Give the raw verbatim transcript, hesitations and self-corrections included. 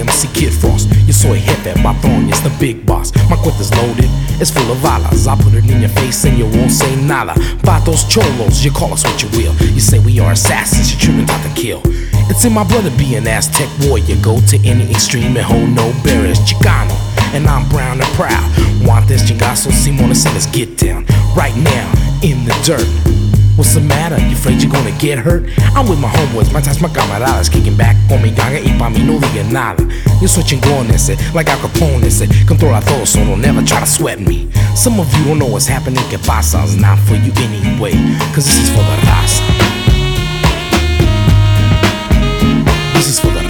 M C Kid Frost. Yo soy jefe, patrón, it's the big boss. My cuenta's loaded, it's full of balas. I put it in your face and you won't say nada. Vatos cholos, you call us what you will. You say we are assassins, you're tripping out to kill. It's in my blood to be an Aztec warrior. Go to any extreme and hold no barriers. Chicano, and I'm brown and proud. Want this chingazo, Simona, say let's get down. Right now, in the dirt. What's the matter? You afraid you're gonna get hurt? I'm with my homeboys, my ties, my camaradas, kicking back con mi ganga y pa' mí no diga nada. Yo soy chingón ese, like Al Capone ese. Controla todo, so don't never try to sweat me. Some of you don't know what's happening, que pasa? It's not for you anyway, cause this is for the raza. This is for the